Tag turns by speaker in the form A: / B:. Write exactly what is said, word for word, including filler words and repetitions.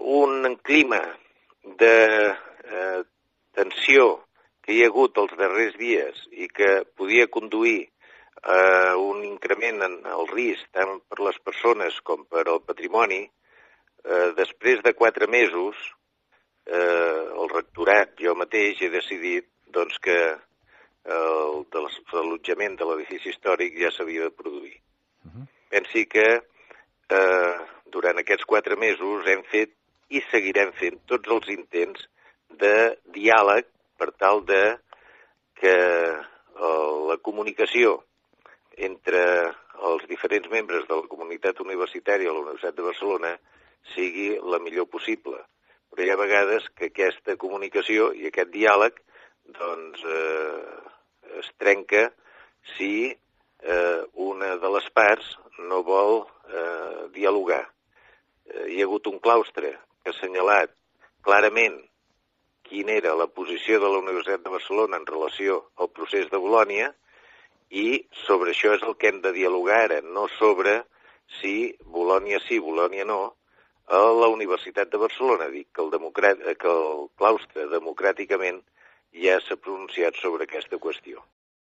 A: un clima de eh, tensió que hi ha hagut els darrers dies i que podia conduir a un increment en el risc tant per les persones com per al patrimoni, eh, després de quatre mesos eh, el rectorat, jo mateix, he decidit doncs, que el de l'allotjament de l'edifici històric ja s'havia de produir. Uh-huh. Pensi que eh, durant aquests quatre mesos hem fet i seguirem fent tots els intents de diàleg per tal de que la comunicació entre els diferents membres de la comunitat universitària a la Universitat de Barcelona sigui la millor possible. Però hi ha vegades que aquesta comunicació i aquest diàleg doncs, eh, es trenca si eh, una de les parts no vol eh, dialogar. Eh, hi ha hagut un claustre que ha assenyalat clarament quina era la posició de la Universitat de Barcelona en relació al procés de Bolonya i sobre això és el que hem de dialogar ara, no sobre si Bolonya sí, Bolonya no, a la Universitat de Barcelona. Dic que el, democrat, que el claustre democràticament ja s'ha pronunciat sobre aquesta qüestió.